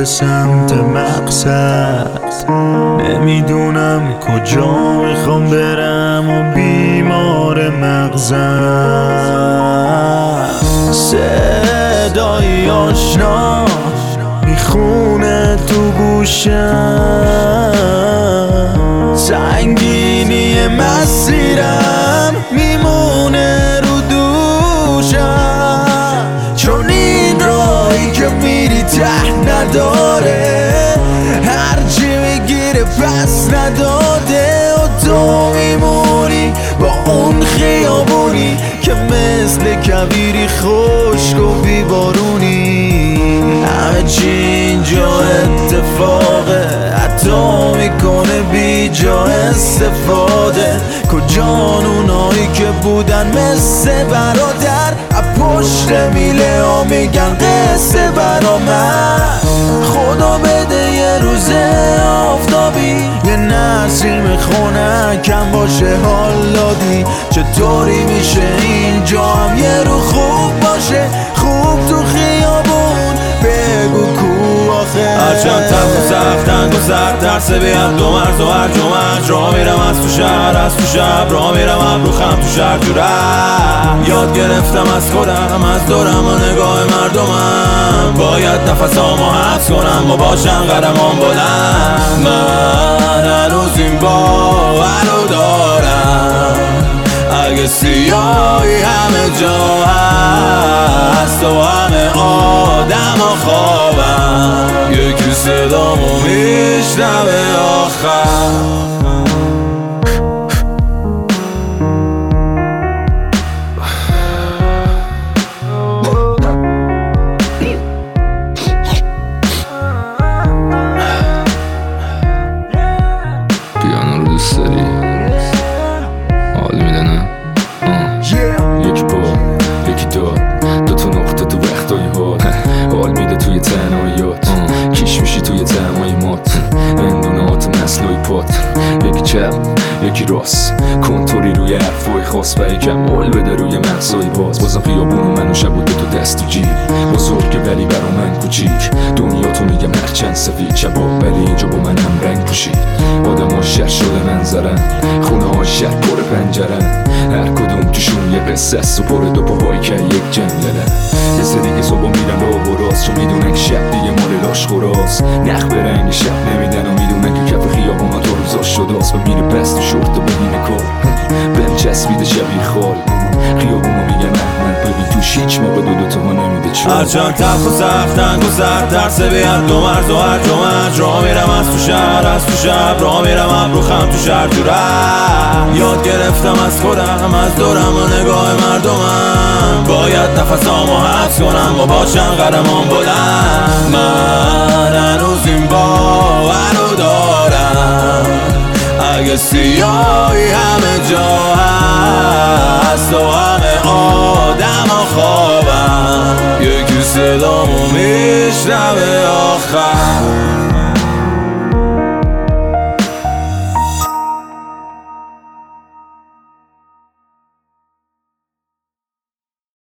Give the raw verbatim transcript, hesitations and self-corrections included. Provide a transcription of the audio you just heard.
سمت مقصد، نمیدونم کجا میخوام برم و بیمار مغزم. صدای آشنا میخونه تو گوشم، سنگینی مسیرم میمونه رو دوشم، چون این راهی که میری ته نداره، هرچی میگیره پس نداده و تو میمونی با اون خیابونی که مثل کویری خشک و بیبارونی. همه چی اینجا اتفاقه، حتی میکنه بی جا استفاده. کجان اونایی که بودن مثل برادر، پشت میله ها میگن قصه برا من. خدا بده یه روزه آفتابی، یه نسیم خنکم باشه حال دادی. چطوری میشه اینجا هم یه رو خوب باشه، خوب تو خیابون بگو کو آخه. هرچند تلخ و سختنگ و سرد ترسه بیاد دو مرز و هرج و مرج، راه میرم از تو شهر از تو شب، راه میرم ابرو خم تو شهر تو ره. یاد گرفتم از خودم از دورم و نگاه مردمم، باید نفسامو حبس کنم و باشم قدمام بلند. من هنوز این باورو دارم، اگه سیاهی همه جا هست و همه آدم ها خوابم، یکی صدامو میشنوه آخر. پیانو رو دوست داری؟ حال میده نه؟ یکی با یکی داد، دوتا نقطه تو وقتای حال، حال میده توی تنهاییات، کیش میشی توی تمایمات، اندونات مسلوی پات. یکی چپ یکی راست، کنتوری روی حرفای خاص و یکم حال بده روی مغزای باز. بازم خیابون و من و شب و دوتا دست تو جیب، بزرگه ولی برا من کوچیک. دنیا تو میگم هرچند سفید شباب، ولی اینجا با من هم رنگ پوشید. آدم ها شهر شده منظرن، خونه ها شهر پر پنجرن، هر کدوم توشون یه قصه است و پر دو پاهایی که یک جنگلن. یه سه دیگه صبح میرن راه و راست، چون میدونن که شب دیگه مال لاش خوراست. نخ به رنگ شب نمیدن و میدونن که کف خیابون ها تو روزاش شداست. و میره پس تو شورت و ببینه کار بهم چسبیده شبیه خال. خیابون ها میگن احمد ببین توش هیچ موقع دو دوتا ها نمیده چون. هرچند تلخ و سختنگ و سرد ترسه بیاد دو مرز و هرج و مرج، راه میرم از تو شهر از تو شب، راه میرم ابرو خم تو شهر تو ره. یاد گرفتم از خودم از دورم و نگاه مردمم، باید نفسامو حبس کنم و باشم قدمام بلند. من هنوز این باورو دارم، اگه سیاهی همه جا هست و همه آدم ها خوابم، یکی صدامو میشنوه آخر.